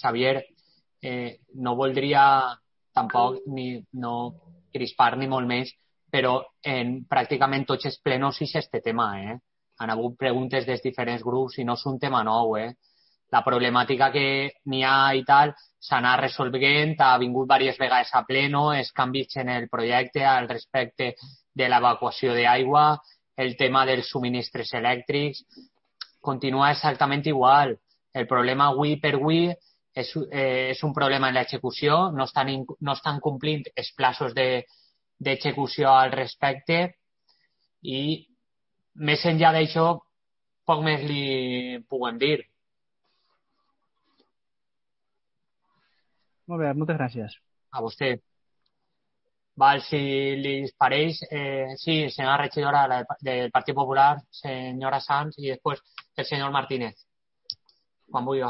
Xavier, no voldria tampoc no crispar ni molt més, però en pràcticament tots els plenos és este tema, Han hagut preguntes dels diferents grups i no és un tema nou, La problemàtica que n'hi ha i tal s'ha anat resolvent, ha vingut diverses vegades a pleno, els canvis en el projecte al respecte de l'evacuació d'aigua, el tema dels subministres elèctrics, continua exactament igual. El problema avui per avui és un problema en l'execució, no estan complint els plaços d'execució al respecte i més enllà d'això poc més li puguem dir. Molt bé, moltes gràcies. A vostè. Val, si li pareix, sí, senyora regidora del Partit Popular, senyora Sanz, i després el senyor Martínez. Quan vulgui.